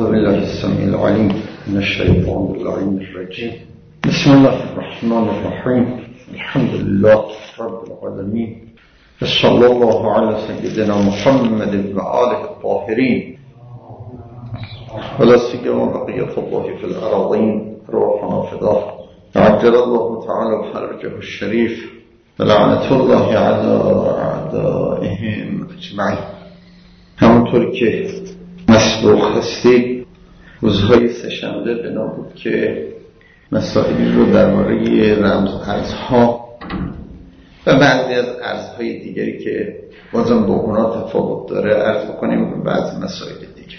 بالله السميع العليم من الشيطان اللعين الرجيم. بسم الله الرحمن الرحيم. الحمد لله رب العالمين. صلى الله على سيدنا محمد وآله الطاهرين ولا سيما بقية الله في الأراضين روحنا فداه. عجل الله تعالى فرجه الشريف ولعنة الله على أعدائهم أجمعين. همونطور که مسبوق هستی روزهای سه‌شنبه بنا بود که مسائلی رو درباره رمز ارزها و بعضی از ارزهای دیگری که بازم با اونا تفاوت داره عرض بکنیم و بعضی مسائل دیگر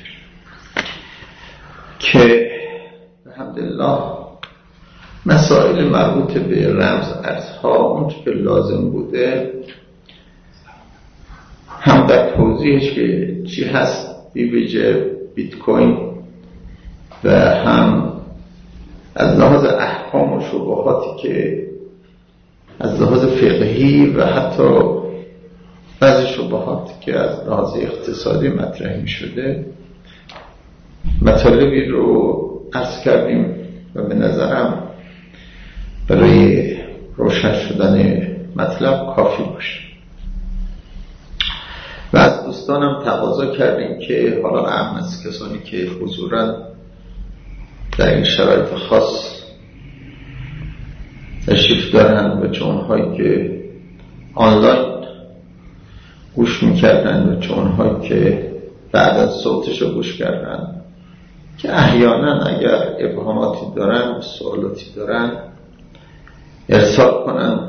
که الحمدلله مسائل مربوط به رمز ارزها اون که لازم بوده هم در توضیحش که چی هست بی‌ویژه بیت کوین و هم از لحاظ احکام و شبهاتی که از لحاظ فقهی و حتی بعضی شبهاتی که از لحاظ اقتصادی مطرح می شده مطالبی رو عرض کردیم و به نظرم برای روشن شدن مطلب کافی باشه و از دوستانم تقاضا کردیم که حالا اهم از کسانی که حضوراً در این شرایط خاص تشریف دارن و چونهایی که آنلاین گوش میکردن و چونهایی که بعد از صوتش رو گوش کردن که احیانا اگر ابهاماتی دارن سوالاتی دارن ارسال کنن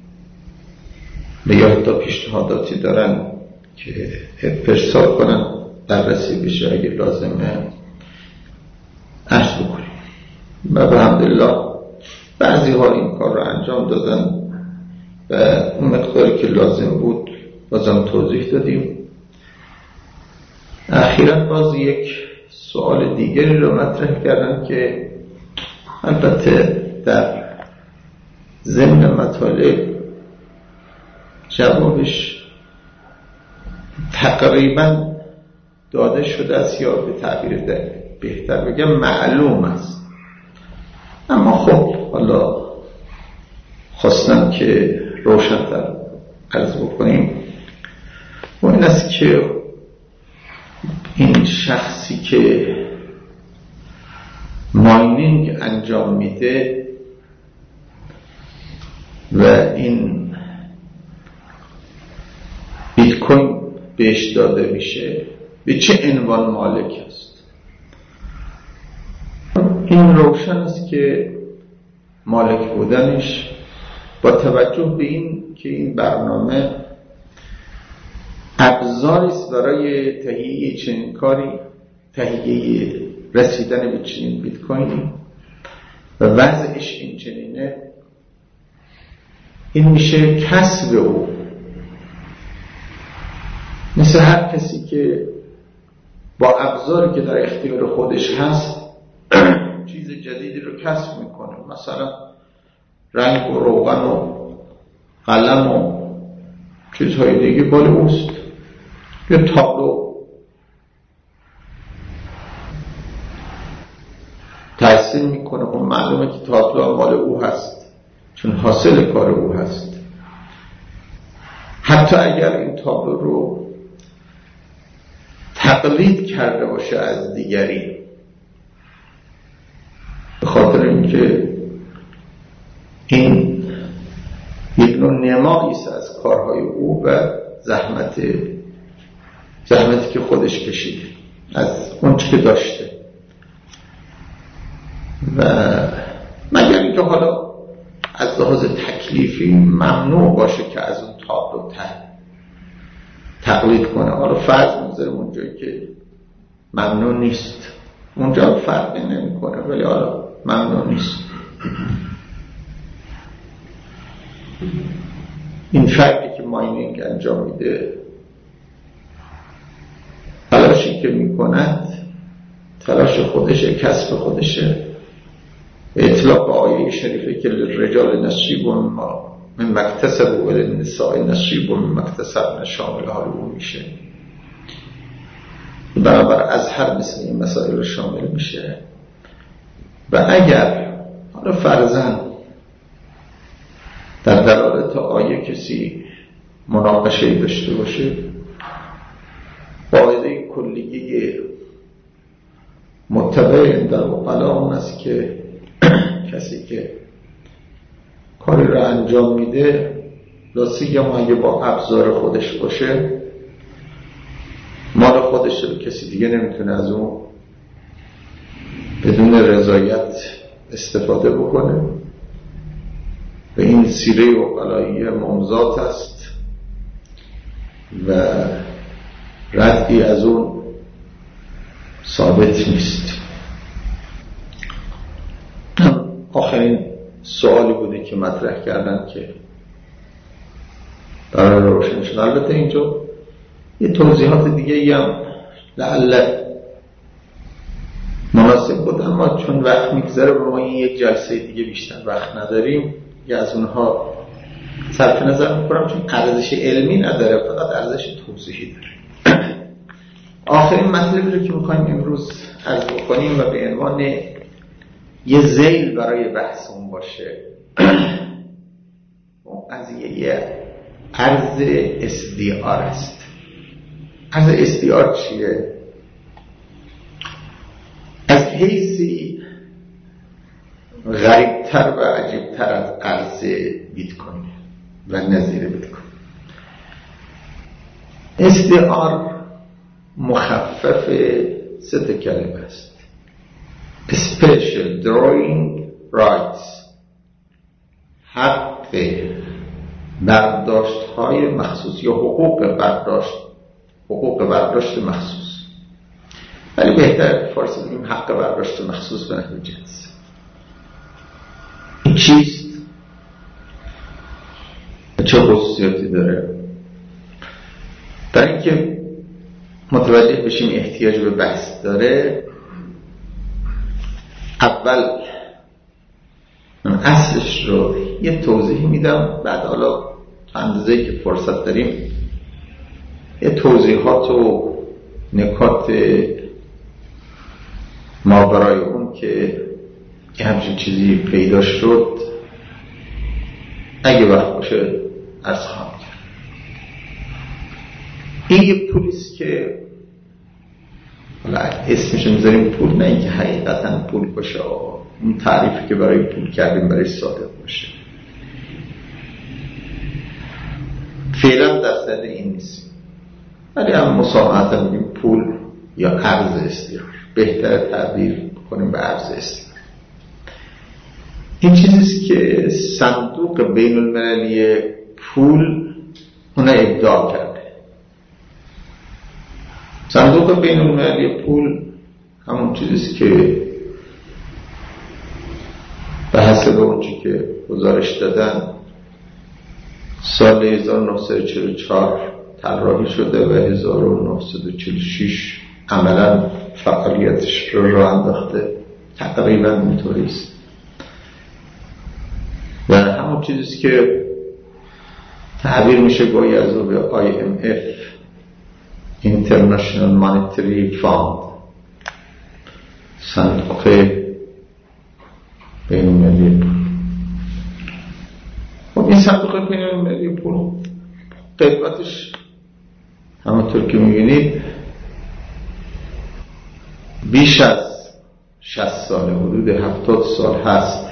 یا حتی پیشنهاداتی دارن که ارسال کنن بررسی بشه اگه لازمه عرض بکنیم و الحمدلله بعضی ها این کار رو انجام دادن و اون مقداری که لازم بود بازم توضیح دادیم. اخیراً باز یک سوال دیگری رو مطرح کردن که البته در ضمن مطالب جوابش تقریباً داده شده است یا به تعبیر بهتر بگم معلوم است، اما خب حالا خواستم که روشن‌تر عرض بکنیم و این است که این شخصی که ماینینگ انجام میده و این بیت کوین بهش داده میشه به چه عنوان مالک است؟ این روشن است که مالک بودنش با توجه به این که این برنامه ابزاری است برای تهیه چنین کاری، تهیه رسیدن به چنین بیت کوینی و وضعش این چنینه، این میشه کسب او. مثل هر کسی که با ابزاری که در اختیار خودش هست چیز جدیدی رو کسب میکنه، مثلا رنگ و روغن و قلم و چیزهای دیگه مال اوست، یا تابلو تحصیل میکنه و معلومه که تابلو مال او هست چون حاصل کار او هست. حتی اگر این تابلو رو تقلید کرده باشه از دیگری به خاطر اینکه این یک نوع نمایی است از کارهای او و زحمتی که خودش کشیده از اون چی که داشته، و مگر اینکه حالا از لحاظ تکلیفی ممنوع باشه که از اون تابلو تقلید کنه. حالا فرض میذاریم اونجایی که ممنوع نیست، اونجا فرقی نمی کنه، ولی حالا ممنوع نیست. این فردی که ماینینگ انجام میده تلاشی که میکند تلاش خودشه، کسب خودشه. اطلاق آیه شریفه که للرجال نصیب من مکتسب و للنساء نصیب من مکتسب شامل حال او میشه. که بنابر ازهر مثل این مسائل رو شامل میشه. و اگر حالا فرضاً در دلالت آیه کسی مناقشه‌ای داشته باشه، قاعده کلیه متبع در عقلا اون است که کسی که کاری رو انجام میده لاسیگم اگه با ابزار خودش باشه، مال خودش رو کسی دیگه نمیتونه از اون بدون رضایت استفاده بکنه و این سیره عقلایی ممزات است و ردی از اون ثابت نیست. آخرین سوالی بوده که مطرح کردن که برای روشن شد. البته اینجا یه توضیحات دیگه هم لعل مناسب بود، اما چون وقت میگذره و ما این یک جلسه دیگه بیشتر وقت نداریم یه از اونها صرف نظر میکنم، چون ارزش علمی نداره، فقط ارزش توضیحی داره. آخرین مطلبی رو که میخوایم امروز عرض بکنیم و به عنوان یه ذیل برای بحثمون باشه قضیه عرض استیعار است. عرض استیعار چیه؟ از حیثی غریبتر و عجیبتر از عرض بیت کوین و نظیر بیت کوین. استیعار مخفف 3 کلمه است: Special Drawing Rights، حق برداشت های مخصوص یا حقوق برداشت مخصوص، ولی بهتر فارسی بگیم حق برداشت مخصوص به نحو جنس. این چیست؟ چه خصوصیاتی داره؟ برای اینکه متوجه بشیم احتیاج به بحث داره، اول من اصلش رو یه توضیح میدم، بعد حالا اندازه‌ای که فرصت داریم یه توضیحات و نکات ما برای اون که همچین چیزی پیدا شد اگه وقت باشه عرض خواهم کرد. این یه پولیست که حالا اسمش میذاریم پول، نه اینکه حقیقتا پول باشه، اون تعریفی که برای پول کردیم برای صادق باشه. فعلا در صدد این نیست، ولی هم مساعدت میگیم پول یا ارز استیعار، بهتر تعبیر کنیم به ارز استیعار. این چیزیست که صندوق بین المللی پول اونه ابداع کرده. صندوق بین المللی پول همون چیزیست که به حسب اون چی که گزارش دادن سال 1944 طراحی شده و 1946 عملا فعالیتش رو راه انداخته. تقریبا اینطوریست و همون چیزیست که تعبیر میشه گویی از او به IMF، International Monetary Fund، صندوق بین المللی پول. خب این صندوق بین المللی پول قیمتش همونطور که میبینید بیش از 60 سال، حدود 70 سال هست،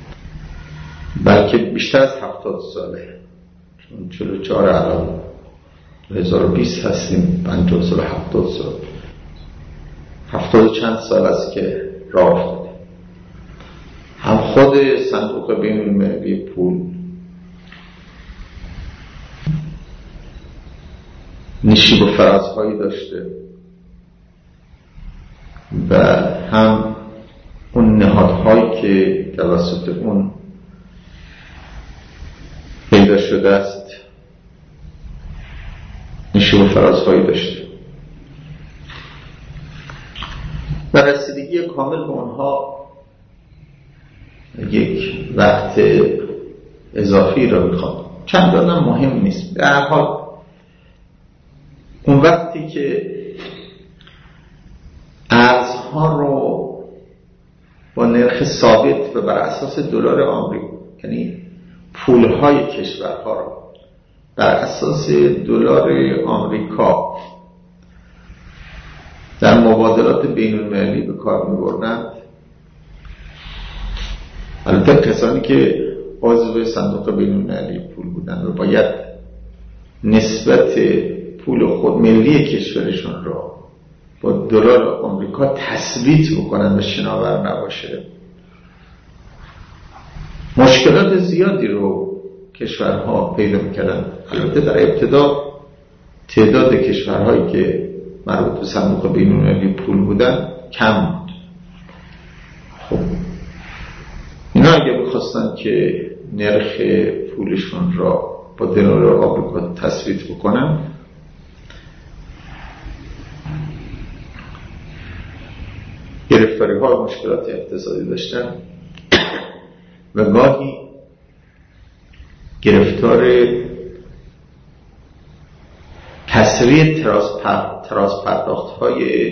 بلکه بیشتر از 70 ساله، چون 44 الان 2020 هستیم، 50 سال 70 سال 70 چند سال است که راه افتاده. هم خود صندوق بین المللی پول نشیب و فرازهایی داشته و هم اون نهادهایی که توسط اون پیدا شده است نشیب و فرازهایی داشته و رسیدگی کامل به اونها یک وقت اضافی را میخواد. چندان مهم نیست. به هر حال اون وقتی که ارزها رو با نرخ ثابت و بر اساس دلار آمریکا، یعنی پولهای کشورها رو بر اساس دلار آمریکا در مبادلات بین المللی به کار می‌بردند. البته کسانی که عضو صندوق بین المللی پول بودند و باید نسبت پول خود ملی کشورشون رو با دلار آمریکا تثبیت بکنن و شناور نباشه، مشکلات زیادی رو کشورها پیدا می‌کردن. البته در ابتدا تعداد کشورهایی که مربوط به صندوق بین‌المللی پول بودن کم بود. خب اینا اگه بخواستن که نرخ پولشون را با دلار آمریکا تثبیت بکنن، گرفتاری ها و مشکلات اقتصادی داشتن و گاهی گرفتار کسری تراز پرداخت های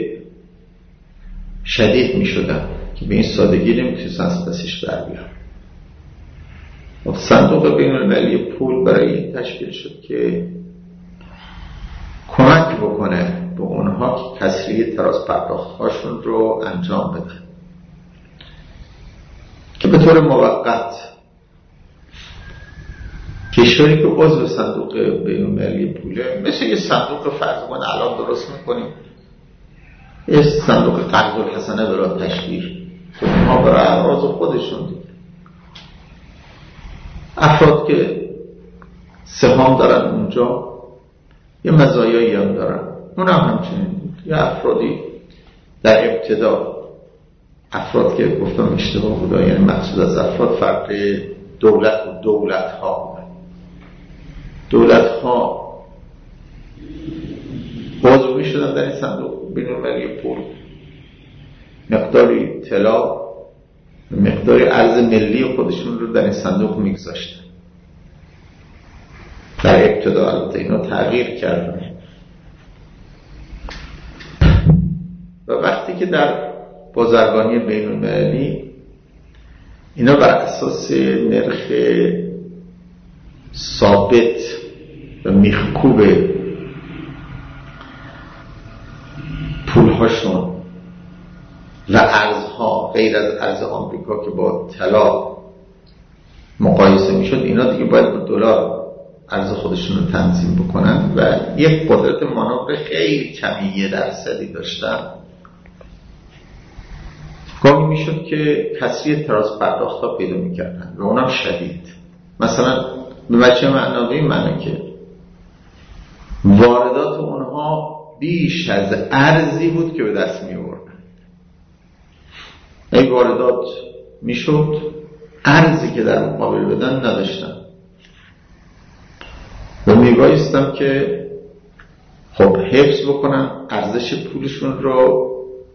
شدید می شدن که به این سادگی نمیتونستن از دستش بر بیان. صندوق بین المللی پول برای این تشکیل شد که کمک بکنه به اونها که کسری تراز پرداخت هاشون رو انجام بدن، که به طور موقت کشوری که عضو صندوق بین المللی پوله مثل یه صندوق فرض کن الان درست میکنیم، یه صندوق قرض الحسنه برای تشکیل که اونها برای اعراض خودشون دیگه، افراد که سهام دارن اونجا یه مزایایی هم دارن، اون هم همچنین بود. یه افرادی در ابتدا، افراد که گفتم اشتباه بود، یعنی مقصود از افراد فرق دولت و دولت ها بود. دولت ها عضو می شدن در این صندوق بین المللی پول، مقداری طلا، مقداری ارز ملی خودشون رو در این صندوق می گذاشتن. در ابتدا البته اینا تغییر کردن و وقتی که در بازرگانی بین المللی اینا بر اساس نرخ ثابت و میخکوب پولهاشون و ارزها غیر از ارز آمریکا که با طلا مقایسه میشد، اینا دیگه باید با دلار ارز خودشون رو تنظیم بکنن و یک قدرت مانور خیلی کمی 1% داشتن. گاهی میشد که کسری تراز پرداخت ها پیدا میکردن و اونم شدید. مثلا به وجه معنوی منه که واردات اونها بیش از ارزی بود که به دست میوردن. این واردات میشد ارزی که در مقابل بدن نداشتن و میبایستم که خب حفظ بکنن ارزش پولشون رو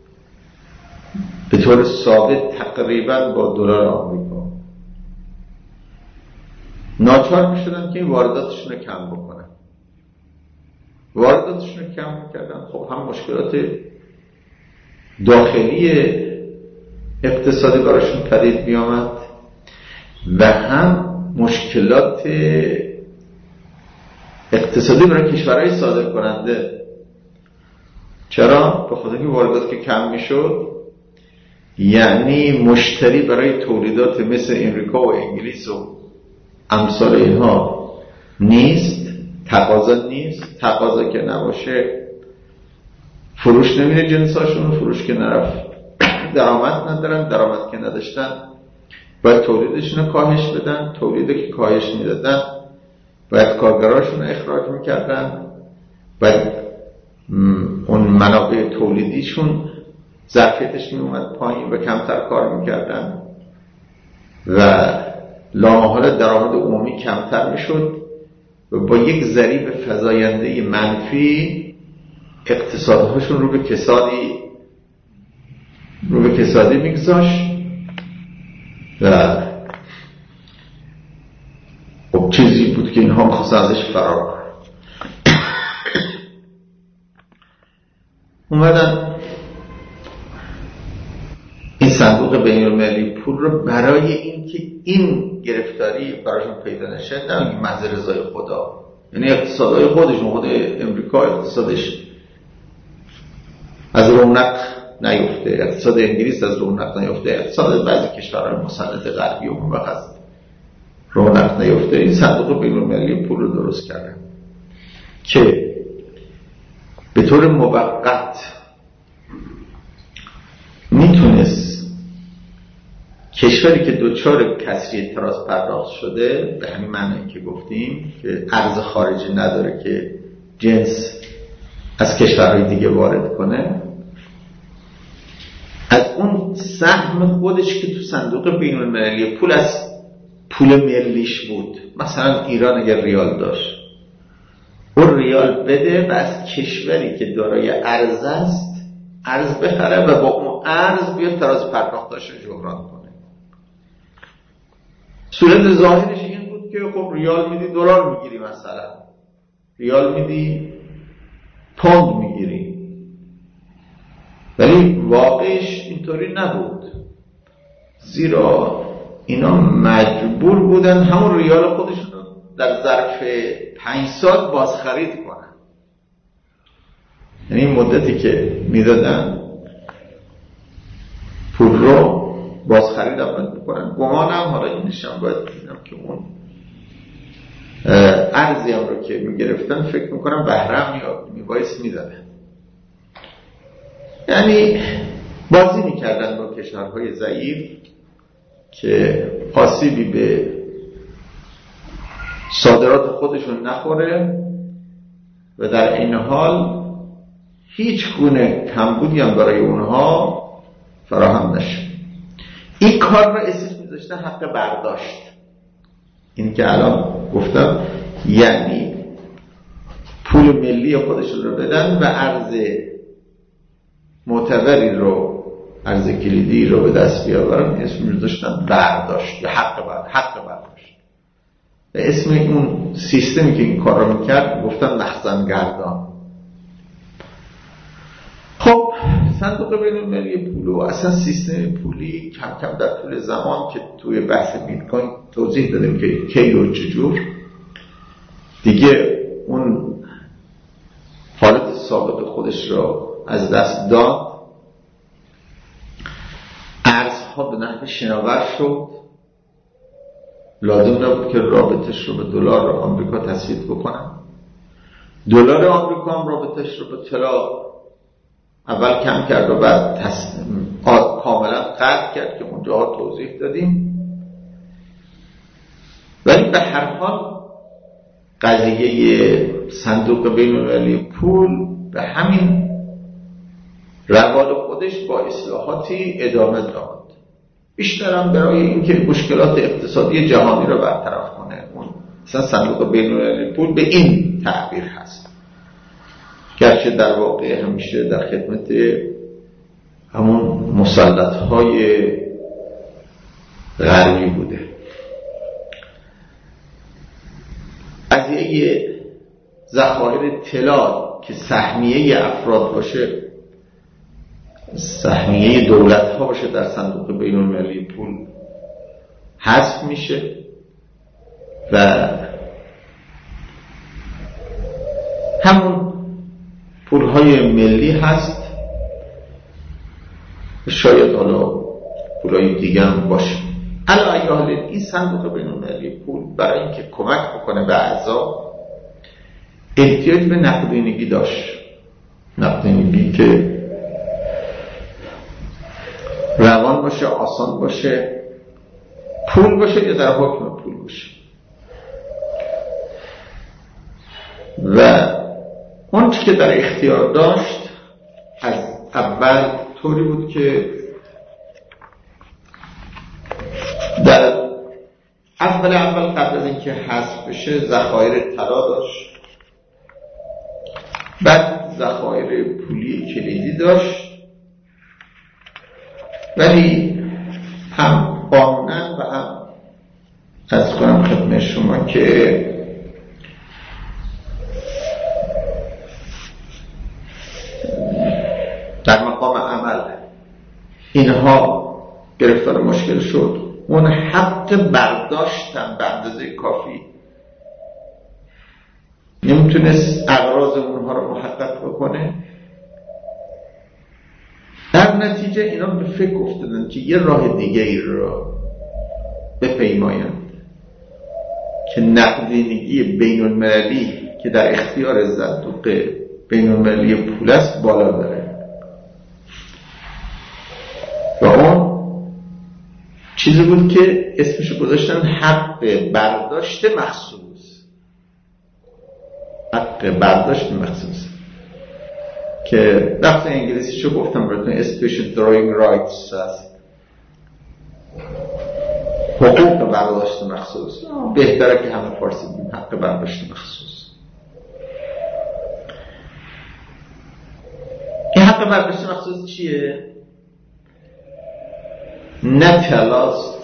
به طور ثابت تقریبا با دلار آمریکا. ناچار میشدن که این وارداتشون رو کم بکنن. وارداتشون رو کم میکردن، خب هم مشکلات داخلی اقتصادی براشون پدید بیامد و هم مشکلات اقتصادی برای کشورهای صادر کننده. چرا؟ به خاطر اینکه واردات که کم میشد یعنی مشتری برای تولیدات مثل امریکا و انگلیس و امثال اینها نیست، تقاضا نیست، تقاضا که نباشه فروش نمیره جنساشون، فروش که نرفت درآمد ندارن، درآمد که نداشتن باید تولیدشون رو کاهش بدن، تولیده که کاهش میدادن باید کارگراشون رو اخراج میکردن، باید اون منابع تولیدیشون ظرفیتش میومد پایین و کمتر کار میکردن و لامحاله درآمد عمومی کمتر میشد و با یک ضریب فزاینده منفی اقتصادهاشون رو به کسادی میگذاشت و خب چیزی بود که اینها میخواستن ازش فرار کنن. اومدن صندوق بین‌المللی پول رو برای اینکه این گرفتاری براشون پیدا نشه، نه محض رضای خدا، یعنی اقتصادهای خودشون، خود امریکا اقتصادش از رونق نیفته، اقتصاد انگلیس از رونق نیفته، اقتصاد بعضی کشورهای مسلط غربی و اون وقت رونق نیفته. این صندوق بین‌المللی پول رو درست کرده که به طور موقت میتونست کشوری که دوچار کسری اعتراض پرداخت شده، به همین معنی که گفتیم که ارز خارجی نداره که جنس از کشورهای دیگه وارد کنه، از اون سهم خودش که تو صندوق بین‌المللی پول از پول ملیش بود، مثلا ایران اگر ریال داشت، اون ریال بده و از کشوری که دارای ارز است ارز بخره و با اون ارز بیاد تراز پرداختش رو جبران کنه. صورت ظاهرش این بود که خب ریال میدی دلار میگیری، مثلا ریال میدی پوند میگیری، ولی واقعش اینطوری نبود، زیرا اینا مجبور بودن همون ریال خودشون رو در ظرف 5 سال بازخرید کنن. یعنی این مدتی که میدادن پول رو بازخرید هم بکنن. گمانم حالا اینش هم باید ببینم که اون ارزی هم رو که میگرفتن فکر میکنم بهره یا میبایست میدادن، یعنی بازی میکردن با کشورهای ضعیف که آسیبی به صادرات خودشون نخوره و در این حال هیچ گونه کمبودی هم برای اونها فراهم نشه. این کار را اسمش میذاشتن حق برداشت. این که الان گفتم یعنی پول ملی خودشون رو بدن و ارز معتبری رو، ارز کلیدی رو به دست بیاورن، اسمش میذاشتن برداشت یا حق برداشت. به اسم اون سیستمی که این کار رو میکرد گفتن مخزنگردان. خب صندوق بین‌المللی پول و اصلا سیستم پولی کم کم در طول زمان که توی بحث بیت کوین توضیح دادیم که کی و چجور، دیگه اون حالت ثابت خودش رو از دست داد. ارزها به نحو شناور شد، لازم نبود که رابطش رو به دلار آمریکا تثبیت بکنن. دلار آمریکا هم رابطش رو به طلا اول کم کرد و بعد کاملا قطع کرد که اونجاها توضیح دادیم. ولی به هر حال قضیه صندوق بین‌المللی پول به همین روال خودش با اصلاحاتی ادامه داد، بیشترم برای اینکه مشکلات اقتصادی جهانی رو برطرف کنه. اون مثلا صندوق بین‌المللی پول به این تعبیر هست، گرچه در واقع همیشه در خدمت همون مسلط‌های غربی بوده. قضیه ذخایر طلا که سهمیه افراد باشه، سهمیه دولت‌ها باشه در صندوق بین‌المللی پول حذف میشه و همون پول‌های ملی هست. شاید حالا پول‌های دیگه هم باشه. علی حال این صندوق بین‌المللی پول برای اینکه کمک بکنه به اعضا احتیاج به نقدینگی داشت، نقدینگی که روان باشه، آسان باشه، پول باشه یا در حکم پول باشه. و اون چی که در اختیار داشت از اول طوری بود که در اول قبل از اینکه حذف بشه ذخایر طلا داشت، بعد ذخایر پولی کلیدی داشت، ولی هم قانونا و هم از کنم خدمت شما که در مقام عمل اینها گرفتار مشکل شد، اون حق برداشتن به اندازه کافی نمیتونست اغراض اونها رو محقق بکنه. در نتیجه اینا به فکر افتادن که یه راه دیگه ای رو بپیمایند که نقدینگی بین المللی که در اختیار صندوق بین المللی پول است بالا داره و اون چیزی بود که اسمشو گذاشتن حق برداشت مخصوص. حق برداشت مخصوص که لفظ انگلیسیشو گفتم براتون special drawing rights هست، حقوق برداشت مخصوص. بهتره که همه فارسی بگیم حق برداشت مخصوص. این حق برداشت مخصوص چیه؟ نه طلاست،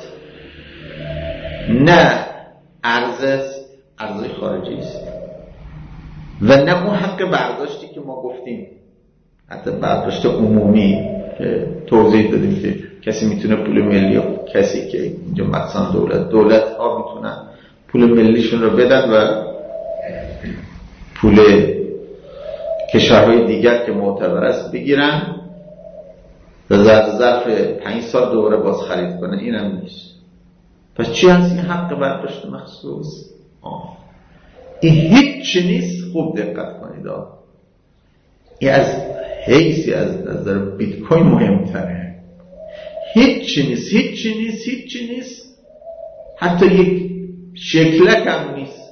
نه ارز است، ارز خارجی است، و نه اون حق برداشتی که ما گفتیم، حتی برداشت عمومی که توضیح دادیم که کسی میتونه پول ملی، کسی که اینجا مثلا دولت ها میتونن پول ملیشون رو بدن و پول کشورهای دیگر که معتبر است بگیرن و ظرف 5 سال دوباره باز خرید کنن. این هم نیست. پس چی هست این حق برداشت مخصوص؟ این هیچ نیست. خوب دقت کنید. این از حیثی از نظر بیت کوین مهمتره. هیچ نیست. حتی یک شکلک هم نیست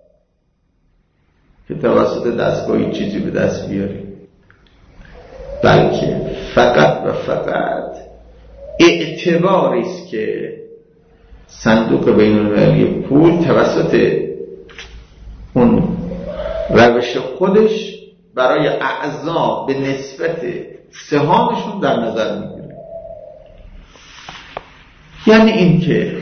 که توسط دستگاهی چیزی به دست بیاری، بلکه فقط و فقط اعتباری است که صندوق بین المللی پول توسط اون روش خودش برای اعضا به نسبت سهامشون در نظر میگیره. یعنی این که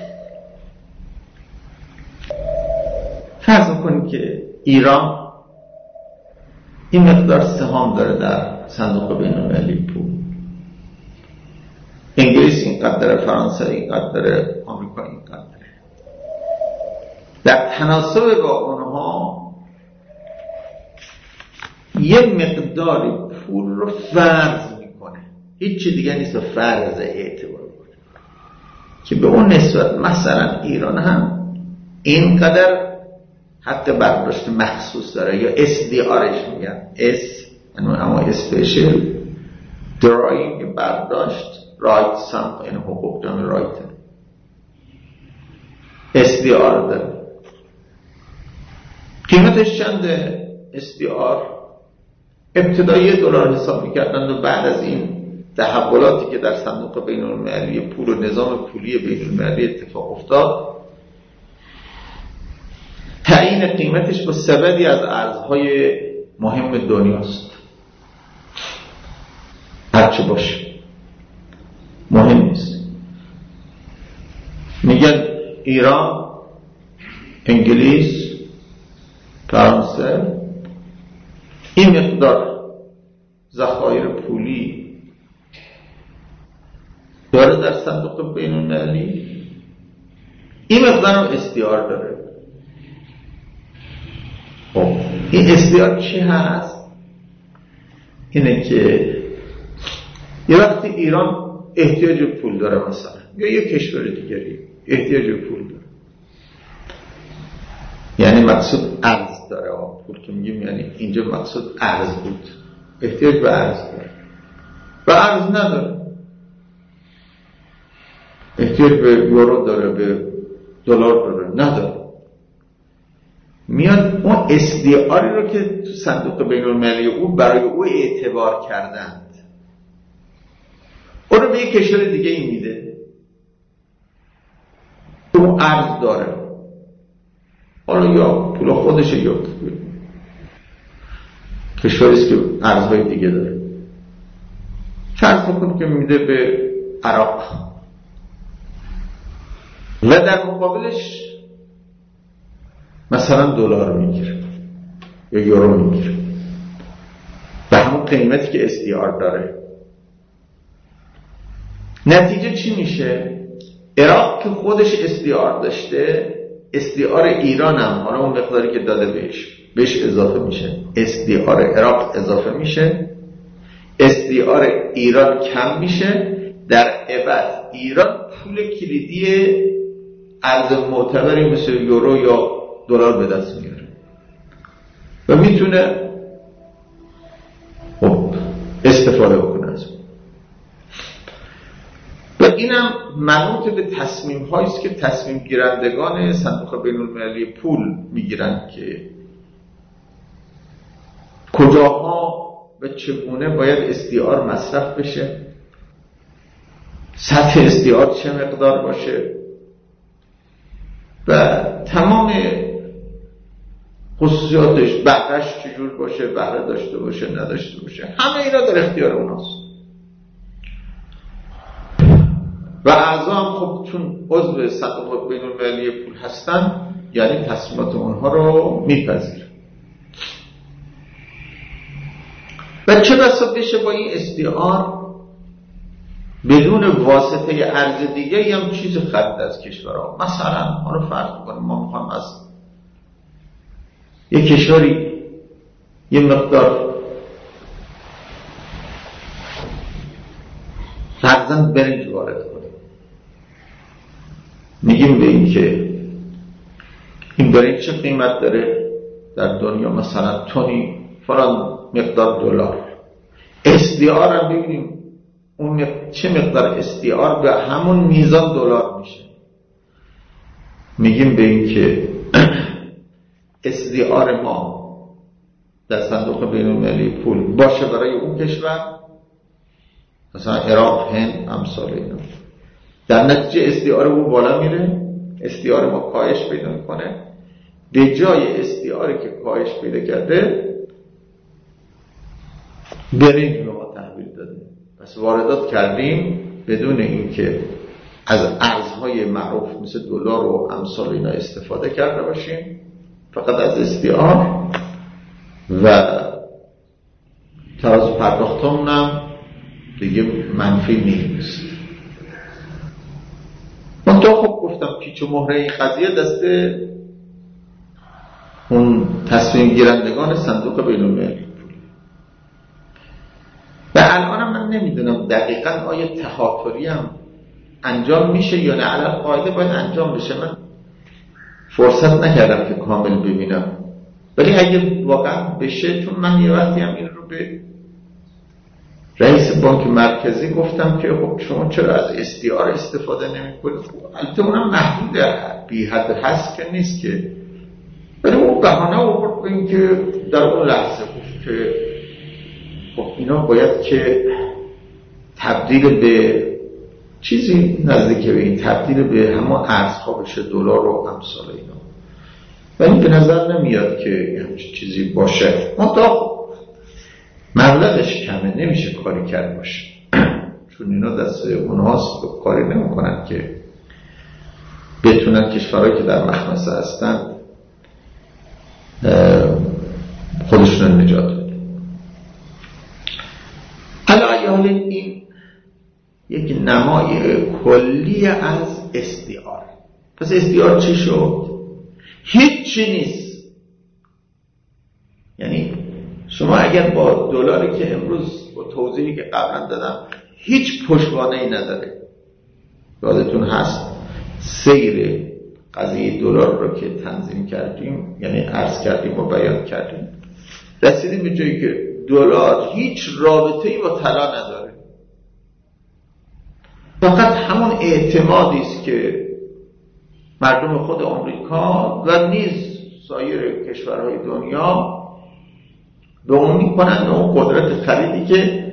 فرض کنید که ایران این مقدار سهام داره در صندوق بین المللی پول، انگلیس اینقدر، فرانسه اینقدر، آمریکا اینقدر. در تناسب با اونها یه مقدار پول رو فرض میکنه، هیچ چی دیگه نیست، فرض اعتبار کنه که به اون نسبت مثلا ایران هم اینقدر حق برداشت مخصوص داره، یا SDRش میگن، اما special drawing برداشت rights هم این حقوق جمع رایت SDR داره. قیمتش چنده؟ SDR ابتدایی $1 حساب میکردن و بعد از این تحولاتی که در صندوق بین المللی پول و نظام پولی بین المللی اتفاق افتاد، تعیین قیمتش با سبدی از ارزهای مهم دنیاست. هرچه باشه مهم نیست. میگن ایران، انگلیس، فرانسه این مقدار ذخایر پولی داره در صندوق بین المللی، این مقدار هم استیار داره. این استیار چی هست؟ اینه که یه وقتی ایران احتیاج پول داره مثلا، یا یه کشور دیگری احتیاج پول داره، یعنی مقصود ارز داره. پول که میگیم یعنی اینجا مقصود ارز بود، احتیاج به ارز داره و ارز نداره، احتیاج به یورو داره، به دلار داره، نداره. میاد اون SDRی رو که تو صندوق بین المللی او برای او اعتبار کردند اون رو به یک کشور دیگه ای میده، اون ارز داره، حالا یا پول خودشه یا کشوریست که ارزهای دیگه داره. فرض بکن که میده به عراق و در مقابلش مثلا دلار میگیره یا یورو میگیره به همون قیمتی که SDR داره. نتیجه چی میشه؟ عراق که خودش استعار داشته، استعار ایران هم حالا اون مقداری که داده بهش اضافه میشه، استعار عراق اضافه میشه، استعار ایران کم میشه، در عوض ایران پول کلیدی ارز معتبری مثل یورو یا دلار به دست میاره و میتونه استفاده بکنه از اون. و اینم منوط به تصمیم هایی است که تصمیم گیرندگان صندوق بین المللی پول میگیرن که کجاها و چگونه باید استعار مصرف بشه، سطح استعار چه مقدار باشه و تمام خصوصیاتش، بهرهش چجور باشه، بهره داشته باشه نداشته باشه، همه اینا در اختیار اوناست. و اعضا هم خب چون عضو صندوق بین المللی پول هستن یعنی تصمیمات اونها رو میپذیرن. و چه بسا بشه با این استعار بدون واسطه ارز دیگه هم چیز خرید از کشورها. مثلا ما رو فرض کنیم ما میخوام از یک کشوری یه مقدار فرضاً برنج وارد کنیم، میگیم به این که این برنج چه قیمت داره در دنیا، مثلا تونی فلان مقدار دلار. استعار هم ببینیم اون چه مقدار استعار به همون میزان دلار میشه. میگیم به این که استعار ما در صندوق بین المللی پول باشه برای اون کشور، مثلا عراق، هند، امثال اینا. در نتیجه استعار اون بالا میره، استعار ما کاهش پیدا میکنه. به جای استعاری که کاهش پیدا کرده برنج به ما تحویل داده. پس واردات کردیم بدون اینکه از ارزهای معروف مثل دلار و امثال اینا استفاده کرده باشیم، فقط از استعار و تراز پرداختمون هم دیگه منفی نیست. من تا خب گفتم پیچ و مهره این قضیه دست اون تصمیم گیرندگان صندوق بین المللی پول. و الان من نمیدونم دقیقاً آیا تهاتری هم انجام میشه یا نه، علاوه قاعده باید انجام بشه. من فرصت نکردم که کامل ببینم، ولی اگه واقعا بشه، چون من یه وقتی هم این رو به رئیس بانک مرکزی گفتم که خب شما چرا از استعار استفاده نمی‌کنید؟ البته اونم محدود بی حد هست که نیست که، ولی اون بهانه آورد به این که در اون لحظه گفت که خب اینا باید که تبدیل به چیزی نزدیک به این، تبدیل به همه ارزها بشه، دلار و امثال اینا. ولی به نظر نمیاد که همچین چیزی باشه. منتها مبلغش کمه، نمیشه کاری کرد باشه چون اینا دست اونهاست و کاری نمیکنن که بتونن کشورهایی که در مخمصه هستن خودشون نجات بده. حالا این یک نمای کلی از استعار. پس استعار چی شد؟ هیچی نیست. یعنی شما اگر با دلاری که امروز با توضیحی که قبلا دادم هیچ پشتوانه‌ای نداره، یادتون هست سیر قضیه دلار رو که تنظیم کردیم، یعنی عرض کردیم و بیان کردیم، رسیدیم به جایی که دلار هیچ رابطه‌ای با طلا نداره، فقط همون اعتمادی است که مردم خود آمریکا و نیز سایر کشورهای دنیا به اون میکنن، اون قدرت خریدی که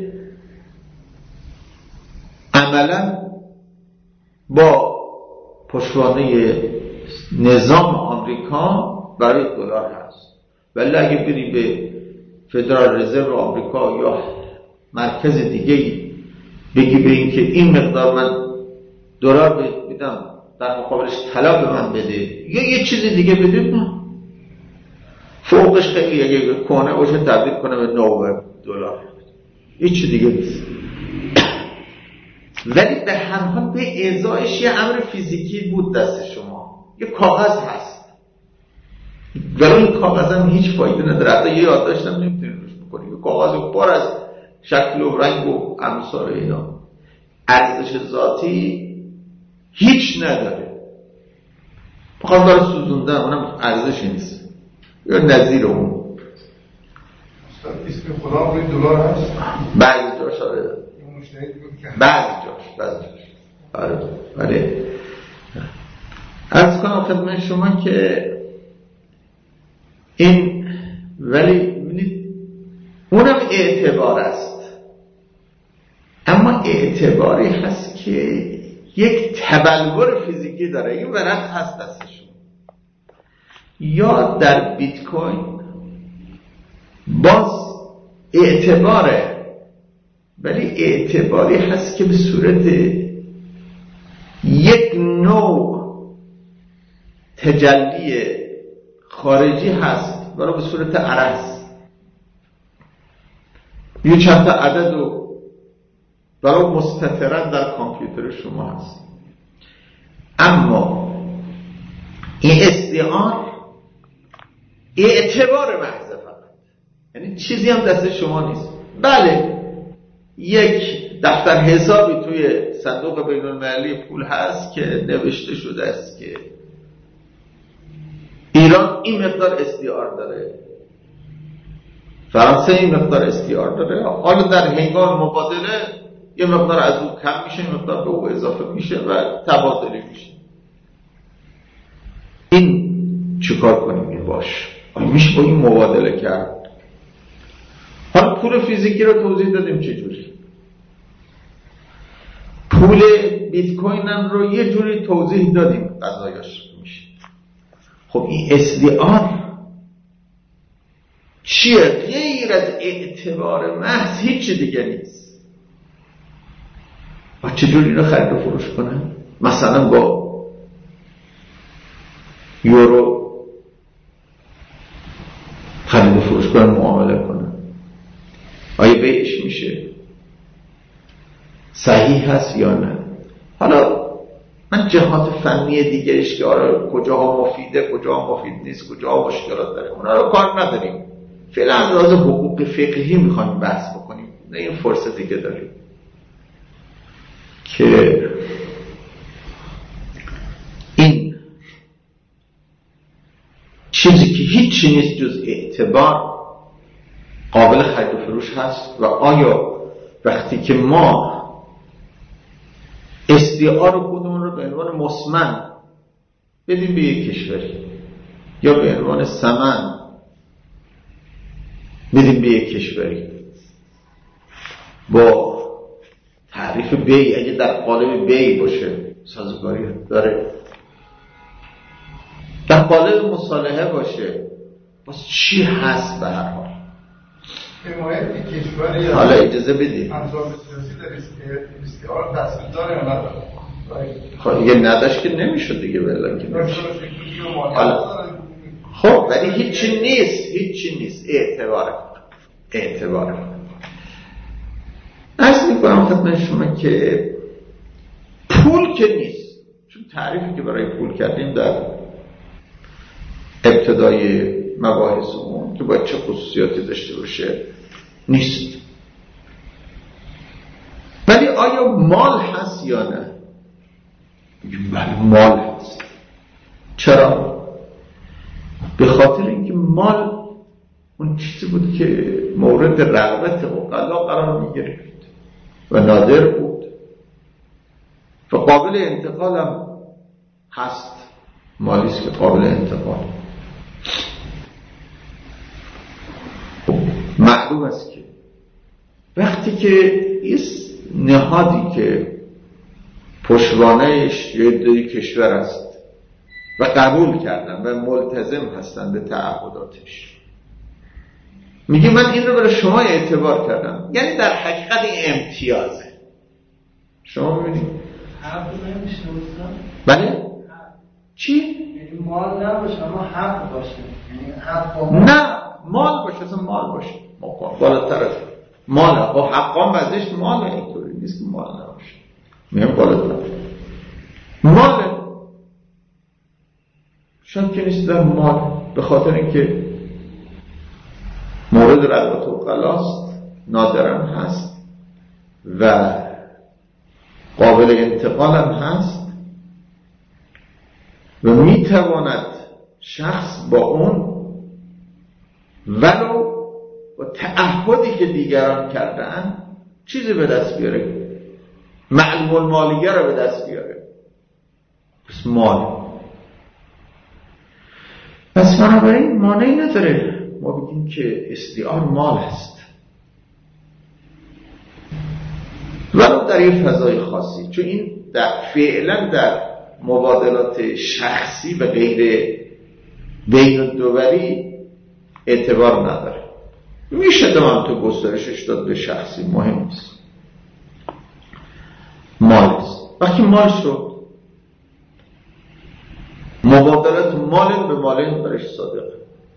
عملا با پشتوانه نظام آمریکا برای دلار هست. ولی اگه بری به فدرال رزرو آمریکا یا مرکز دیگه بگی به این که این مقدار من دلار میدم در مقابلش طلا به من بده یا یه چیز دیگه بده، نه، فوقش خیلی اگه کنه باشه تبدیل کنه به $9 هیچ دیگه نیست. ولی به هر حال به ازایش یه امر فیزیکی بود دست شما، یه کاغذ هست، ولی این کاغذ هم هیچ فایده نداره، حتی یه یادداشت هم نمیتونید روش بکنید، یه کاغذ پر از شکل و رنگ و امثال اینا، ارزش ذاتی هیچ نداره. بخوام داره سوزوندن، اونم ارزشی نیست یا نظیر اون. اسم خدا روی دلار هست؟ بعضی جاش آره، بعضی جاش آره. ولی عرض کنم خدمت شما که این ولی ببینید اونم اعتبار است، اما اعتباری هست که یک تبلور فیزیکی داره. این ورق هست دستشون، یا در بیت کوین باز اعتباره، ولی اعتباری هست که به صورت یک نوع تجلی خارجی هست، ولی به صورت عرض یه چند تا عدد و برای مستترن در کامپیوتر شما هست. اما این استعار اعتبار محض فقط، یعنی چیزی هم دست شما نیست. بله یک دفتر حسابی توی صندوق بین المللی پول هست که نوشته شده است که ایران این مقدار استعار داره، فرانسه این مقدار استعار داره، حالا در هنگام مبادله یه مقدار از او کم میشه، یه مقدار به او اضافه میشه و تبادله میشه. این چیکار کنیم؟ این باش میشه با این مبادله کرد. حالا پول فیزیکی رو توضیح دادیم چجوری، پول بیت کوین هم رو یه جوری توضیح دادیم قضایاش میشه. خب این استعار چیه؟ غیر از اعتبار محض هیچ دیگه نیست. و چجوری رو خرید و فروش کنه؟ مثلا با یورو خرید و فروش کنه، معامله کنه، آیا بیعش میشه؟ صحیح هست یا نه؟ حالا من جهات فنی دیگرش که آره کجاها مفیده کجاها مفید نیست، کجاها مشکلات داره، اونا رو کار نداریم. فعلا از لحاظ حقوق فقهی میخوایم بحث بکنیم، نه این فرصتی که داریم که این چیزی که هیچی نیست جز اعتبار قابل خرید و فروش هست. و آیا وقتی که ما استعار خودمون رو به عنوان مسمن بدیم به یک کشوری یا به عنوان ثمن بدیم به یک کشوری با تعریف بی، اگه در قالب بی باشه سازگاری داره، در قالب مصالحه باشه، باز چی هست؟ به هر حال حمایت کشوری حالا اجازه بدید انظام سیاسی در استعار تصویل داره یا نداره؟ خب دیگه نداشت که نمیشد دیگه بلا که نمیشد. خب ولی هیچی نیست اعتباره. عرض میکنم خدمت شما که پول که نیست، چون تعریفی که برای پول کردیم در ابتدای مباحثمون که باید چه خصوصیاتی داشته باشه نیست. ولی آیا مال هست یا نه؟ بله مال هست. چرا؟ به خاطر اینکه مال اون چیزی بود که مورد رغبت عقلا قرار می‌گرفت و نادر بود و قابل انتقال هم هست. مالیست که قابل انتقال. معلوم است که وقتی که این نهادی که پشتوانه‌اش یه عده کشور است و قبول کردن و ملتزم هستن به تعهداتش، میگه من این رو برای شما اعتبار کردم، یعنی در حقیقت این امتیازه. شما میبینید حق نمیشه بله؟ چی؟ یعنی مال نباشه اما حق باشه، یعنی حق نه مال باشه، اصلا مال باشه بالاتر از مال با حقام وزش مال، اینطوری نیست که مال نباشه. میگم غالب مال شاید که نیست در مال، به خاطر اینکه مورد رغبت و غلاست، نادرم هست و قابل انتقالم هست و میتواند شخص با اون ولو با تعهدی که دیگران کردن چیزی به دست بیاره، معلوم المالیه را به دست بیاره. پس مال، پس بنابراین مانعی نداره ما بگیم که استعار مال هست، ولو در یه فضای خاصی، چون این فعلا در مبادلات شخصی و غیر بین الدولی اعتبار نداره. میشه دوام تو گسترشش داد به شخصی، مهم نیست، مال است. وقتی مال شد مبادلات مال به مال برش صادقه.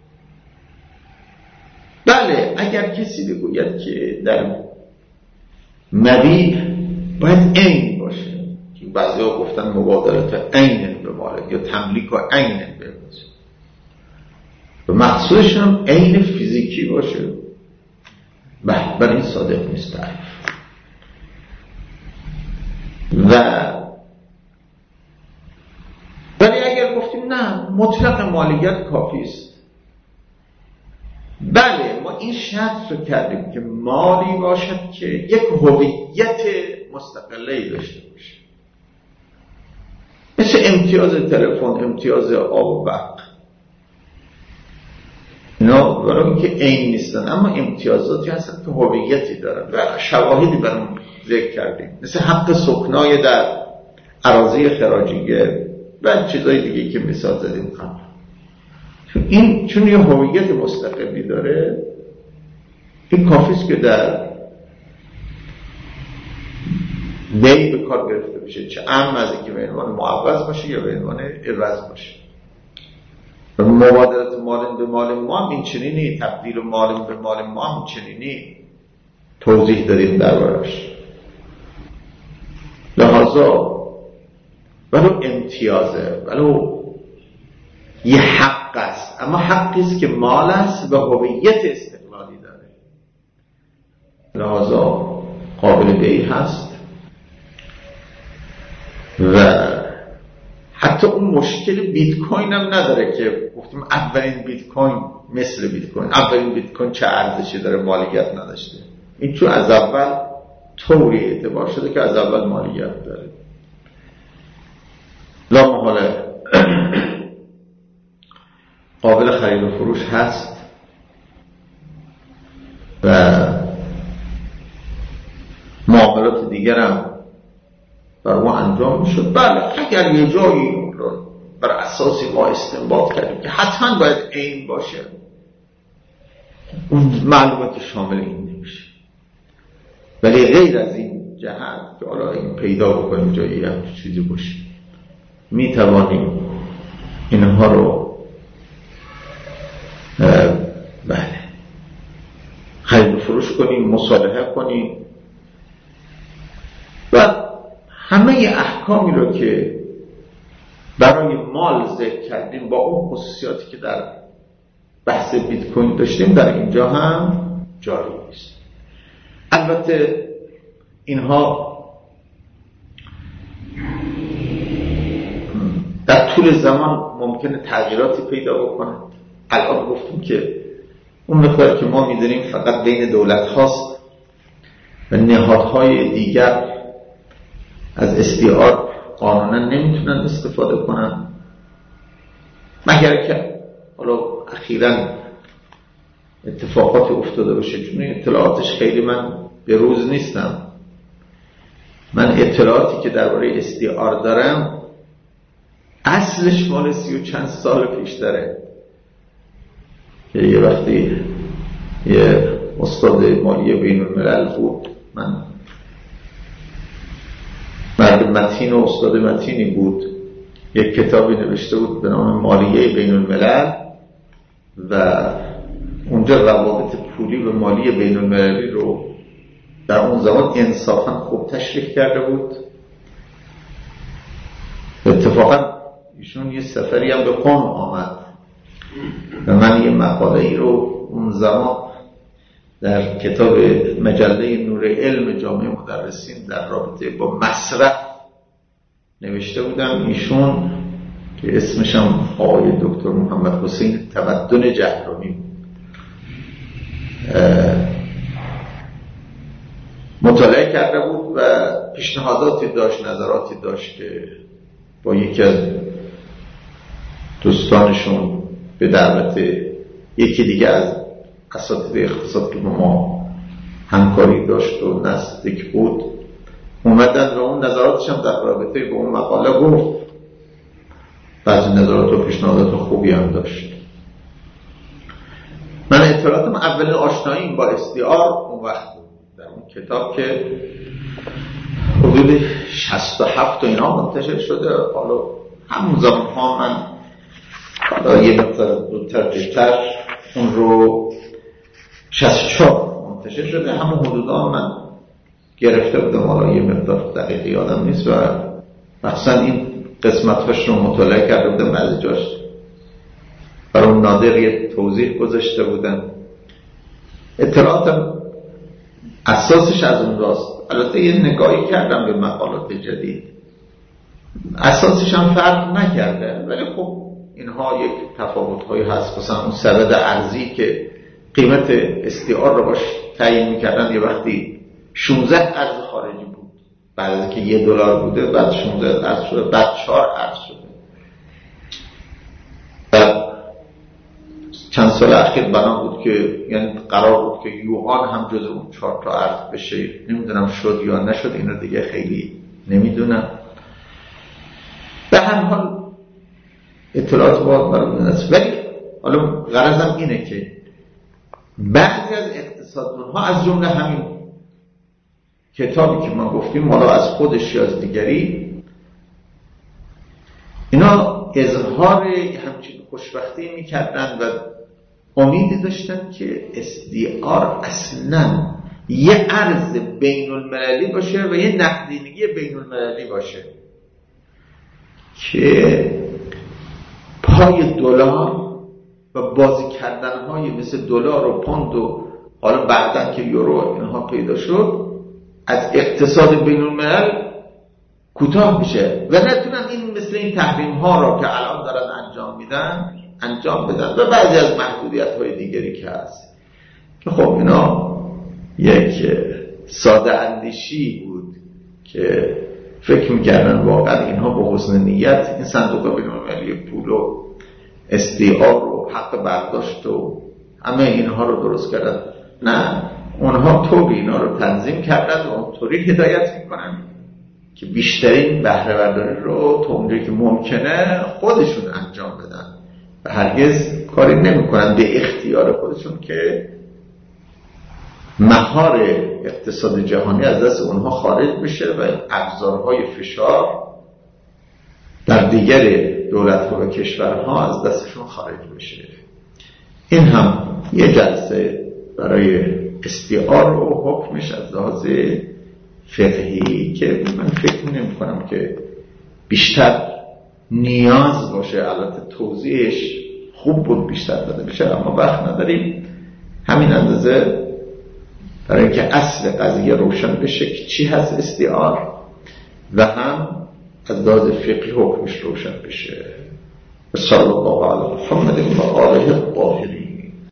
بله اگر کسی بگوید که در مبیع باید عین باشه، که بعضی ها گفتن مبادلات عین به مال یا تملیک و عین به مال، و مقصودش هم عین فیزیکی باشه، بله این صادق نیست تعریف. ولی اگر گفتیم نه مطلق مالیت کافی است، بله ما این شرط رو کردیم که مالی باشد که یک هویت مستقله‌ای داشته باشه، مثل امتیاز تلفن، امتیاز آب و برق، اینا برای اینکه عین نیستن اما امتیازاتی هستن که هویتی دارن و شواهدی برام ذکر کردیم، مثل حق سکنای در اراضی خراجیه و چیزای دیگه که مثال زدیم قبل. چون یه هویت مستقلی داره، این کافیست که در بی به کار گرفته بشه، چه اهم از اینکه به عنوان معوض باشه یا به عنوان عوض باشه. و مبادلات مال به مال ما این چنینی، تبدیل مال به مال ما این چنینی توضیح داریم دربارش. لحاظا ولو امتیازه، ولو یه حق است، اما حقی است که مال است و هویت استقلالی داره، لحاظا قابل بیع هست. و حتی اون مشکل بیت کوین هم نداره که گفتیم اولین بیت کوین مثل بیت کوین، اولین بیت کوین چه ارزشی داره مالیت نداشته. این چون از اول طوری اعتبار شده که از اول مالیت داره، لا محاله قابل خرید و فروش هست و معاملات دیگر هم بر ما انجام میشد. بله اگر یه جایی رو بر اساسی ما استنباط کردیم که حتما باید عین باشه، اون معلومات شامل این نمیشه. ولی غیر از این جهت که حالا این پیدا بکنیم جایی هم چیزی باشه، میتوانیم اینها رو بله خرید و فروش کنیم، مصالحه کنیم و همه احکامی رو که برای مال ذکر کردیم با اون خصوصیاتی که در بحث بیت کوین داشتیم در اینجا هم جاری است. البته اینها در طول زمان ممکنه تغییراتی پیدا بکنند. الان گفتیم که اون مقدار که ما می‌دونیم فقط بین دولت هاست و نهادهای دیگر از استعار قانونا نمیتونن استفاده کنن، مگر که حالا اخیراً اتفاقات افتاده باشه. چون اطلاعاتش خیلی من به روز نیستم. من اطلاعاتی که درباره استعار دارم اصلش مال 30 و چند سال پیش داره که یه وقتی یه استاد مالی بین الملل بود، من مرد متین و استاد متینی بود، یک کتابی نوشته بود به نام مالیه بین الملل و اونجا روابط پولی و مالی بین المللی رو در اون زمان انصافاً خوب تشریح کرده بود اتفاقا ایشون یه سفری هم به قم آمد و من یه مقاله ای رو اون زمان در کتاب مجله نور علم جامعه مدرسین در رابطه با مصرف نوشته بودم. ایشون که اسمش هم آقای دکتر محمد حسین تمدن جهرمی بود، مطالعه کرده بود و پیشنهاداتی داشت، نظراتی داشت که با یکی از دوستانشون به دعوت یکی دیگه از اساتید اقتصاد که با ما همکاری داشت و نزدیک بود اومدن و اون نظراتش هم در رابطه با اون مقاله گفت. بعضی نظرات و پیشنهادات خوبی هم داشت. من اطلاعاتم اولین آشناییم با استعار اون وقت بود در اون کتاب که حدود 67 و اینا منتشر شده. حالا همون زمان ها من حالا یه مقدار زودتر دیرتر اون رو 64 منتشر شده، همون حدودا من گرفته بودم. حالا یه مقدار دقیقی یادم نیست و مثلا این قسمت‌هاش رو مطالعه کرده بودم، بعضی جاش برای نادر یه توضیح گذاشته بودم. اطلاعاتم اساسش از اون راست. البته یه نگاهی کردم به مقالات جدید، اساسش هم فرق نکرده، ولی خب اینها یک تفاوت‌هایی هست. مثلا اون سبد ارزی که قیمت استعار رو باش تعیین می‌کردن یه وقتی 16 ارز خارجی بود، بعد از که $1 بوده بعد 16 ارز شده، بعد 4 ارز شده. بعد چند سال اخیر بنا بود که یعنی قرار بود که یوان هم جز اون 4 تا ارز بشه. نمیدونم شد یا نشد، اینو دیگه خیلی نمیدونم. به هر حال اطلاعات باید برامون هست. ولی حالا غرضم اینه که بعضی از اقتصاددان‌ها از جمله همین کتابی که ما گفتیم، حالا از خودش یا از دیگری، اینا اظهار همچین خوشبختی میکردن و امیدی داشتن که SDR اصلا یه ارز بین المللی باشه و یه نقدینگی بین المللی باشه که پای دلار و بازی کردنهای مثل دلار و پوند و حالا بعدن که یورو اینها پیدا شد از اقتصاد بین الملل کوتاه میشه و نتونن این مثل این تحریم ها را که الان دارن انجام بدن و بعضی از محدودیت های دیگری که هست که خب اینا یک ساده اندیشی بود که فکر میکردن واقعا اینها با حسن نیت این صندوق بین المللی پول و استعار و حق برداشت و همه اینها رو درست کردن. نه، اونها طوری اینا رو تنظیم کردن و اونطوری هدایت میکنن که بیشترین بهره برداری رو تا اونجایی که ممکنه خودشون انجام بدن و هرگز کاری نمیکنن به اختیار خودشون که مهار اقتصاد جهانی از دست اونها خارج بشه و ابزارهای فشار در دیگر دولت‌ها و کشورها از دستشون خارج بشه. این هم یه جلسه برای استعار و حکمش از لحاظ فقهی که من فکر نمی‌کنم که بیشتر نیاز باشه. البته توضیحش خوب بود بیشتر داده بشه اما وقت نداریم. همین اندازه برای اینکه اصل قضیه روشن بشه که چی هست استعار و هم از لحاظ فقهی حکمش روشن بشه. صلی الله علیه و محمد